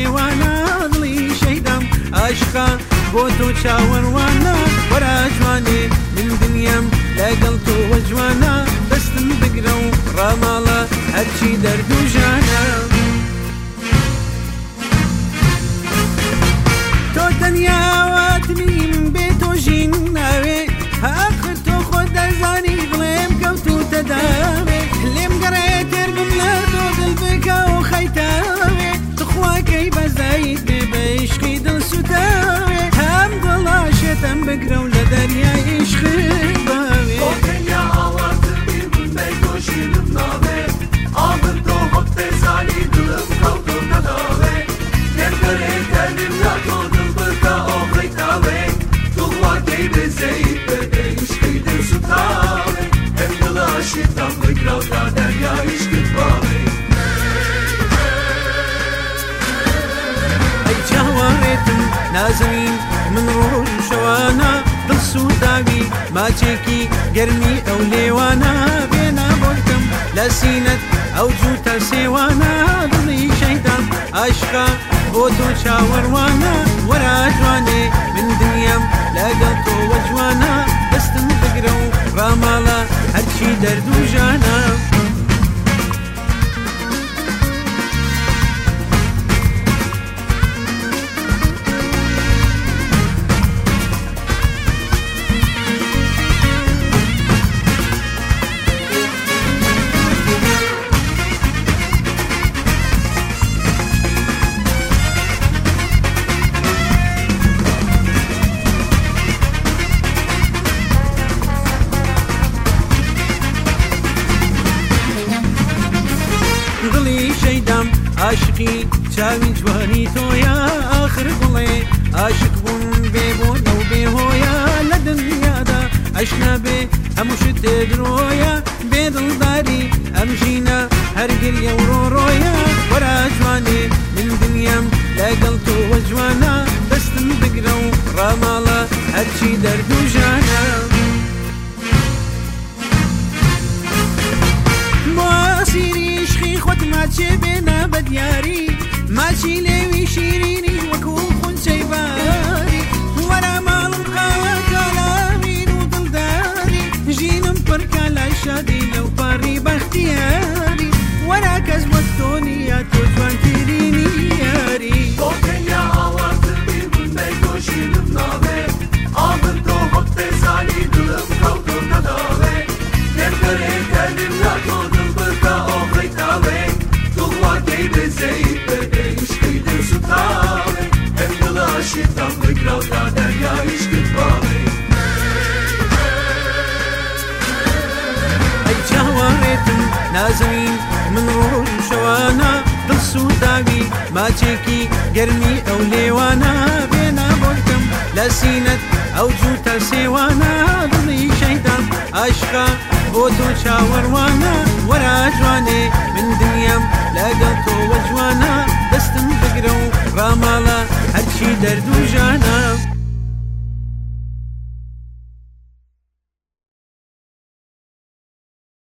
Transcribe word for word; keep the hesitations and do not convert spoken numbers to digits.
سێوانە دڵی شەیدام عاشقا بۆ تۆ چاوەڕوانە وەرە جوانێ من دنیام لەگەڵ تۆ وە جوانە دەستم بگرە و ڕاماڵە هەرچی دەرد و ژانە تۆ تەنیاواتنی من بێ تۆ ژین ناوێ ئاخر تۆ خۆت دەزانی بڵێم کەوتوتە داوێ لێم گەڕێ تێر بم لە تۆ دڵ بکە و خەیتاوێ تخواکەی بەزایت بێ بە عیشقی دڵ سوتاوێ هەم دڵاشێتم بگرە و لە دەریای عیشقت باوێ تۆ تەنیا ئاواتنی من بێ تۆ ژینم ناوێ ئاخر تۆ خۆت دەزانی دڵم کەوتوتە داوێ لێم گەڕێ تێرم لە تۆ دڵ بکە و خەیتاوێ تخواکەی بەزایت بێ بە عیشقی دڵ سوتاوێ هەم دڵاشێتم بگرە و لە دەریای عیشقت باوێ چاوەڕێتم نازەوین من ڕۆژ شەوانە دڵ سووداوی ماچێکی گەرمی ئەو لێوانە بێنا بۆکەم لە سینەت ئەو جووتە سێوانە دڵی شەیدام عاشقا بۆ تۆ چاوەڕوانە وەرە جوانێ من دنیام لەگەڵ تۆ وە جوانە دەستم بگرە و ڕاماڵە هەرچی دەرد و ژانە دڵی شەیدام عاشقی چاوی جوانی تۆیە ئاخر بڵێ عاشق بوون بێ بۆ نەو بێهۆیە لە دنیادا ئەشنا بێ هەمووشت تێدرۆیە بێ دڵداری ئەم ژینە هەرگریە و ڕۆڕۆیە وەرە جوانێ من دنیام لەگەڵ تۆ وە جوانە دەستم بگرە و ڕاماڵە هەرچی دەرد و ژانە خۆت ماچێ بێنە بە دیاری ماچی لێوی شیرینی وەکو خونچەی باری وەرە ماڵم قاوە کاڵاوین و دڵداری ژینم پڕکە لای شادی لەو پاڕی بەختیاری وەرە کەس وەک تۆ نیە تۆ جوانترینی یاری تۆ تەنیا ئاواتنی من بێ تۆ ژینم ناوێ ئاخر تۆ خۆت دەزانی دڵم کەوتوتە داوێ لێم گەڕێ تێرم لە تۆ دڵ بکە و خەیتاوێ تخواکەی بەزایت بێ بە عیشقی دڵ سوتاوێ هەم دڵاشێتم بگرە و لە دەریای عیشقت باوێ ئەی چاوەڕێتم نازەوین من ڕۆژ شەوانە دڵ سووداوی ماچێکی گەرمی ئەو لێوانە بێنا بۆکەم لە سینەت ئەو جووتە سێوانە دڵی شەیدام عاشقا بۆ تۆ چاوەڕوانە وەرە جوانێ من دنیام لەگەڵ تۆ وە جوانە دەستم بگرە و ڕاماڵە هەرچی دەرد و